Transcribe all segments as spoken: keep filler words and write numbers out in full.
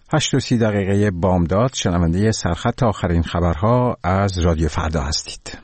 هشت و سی دقیقه بامداد، شنونده سرخط آخرین خبرها از رادیو فردا هستید.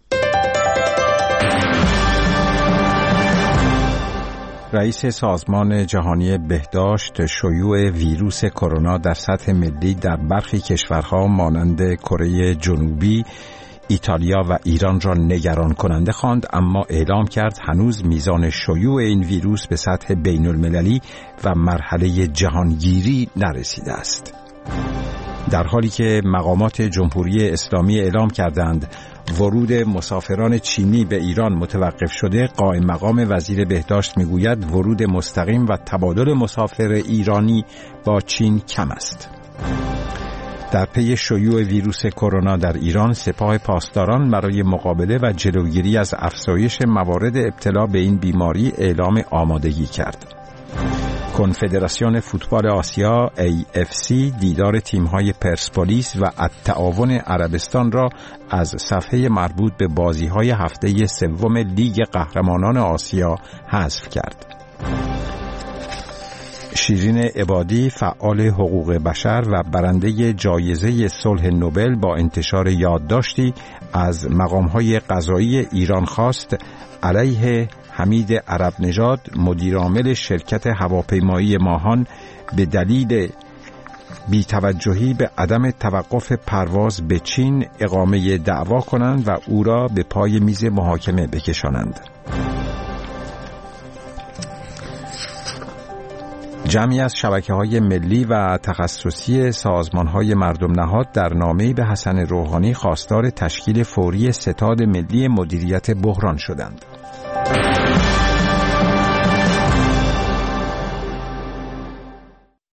رئیس سازمان جهانی بهداشت شیوع ویروس کرونا در سطح ملی در برخی کشورها مانند کره جنوبی، ایتالیا و ایران را نگران کننده خواند، اما اعلام کرد هنوز میزان شیوع این ویروس به سطح بین المللی و مرحله جهانگیری نرسیده است. در حالی که مقامات جمهوری اسلامی اعلام کردند ورود مسافران چینی به ایران متوقف شده، قائم مقام وزیر بهداشت میگوید ورود مستقیم و تبادل مسافر ایرانی با چین کم است. در پی شیوع ویروس کرونا در ایران، سپاه پاسداران برای مقابله و جلوگیری از افزایش موارد ابتلا به این بیماری اعلام آمادگی کرد. کنفدراسیون فوتبال آسیا ای اف سی دیدار تیم‌های پرسپولیس و التعاون عربستان را از صفحه مربوط به بازی‌های هفته سوم لیگ قهرمانان آسیا حذف کرد. شیرین عبادی، فعال حقوق بشر و برنده جایزه صلح نوبل، با انتشار یادداشتی از مقام‌های قضایی ایران خواست علیه حمید عرب نژاد، مدیرعامل شرکت هواپیمایی ماهان، به دلیل بی‌توجهی به عدم توقف پرواز به چین اقامه دعوا کنند و او را به پای میز محاکمه بکشانند. جمعی از شبکه‌های ملی و تخصصی سازمان‌های مردم نهاد در نامه‌ای به حسن روحانی خواستار تشکیل فوری ستاد ملی مدیریت بحران شدند.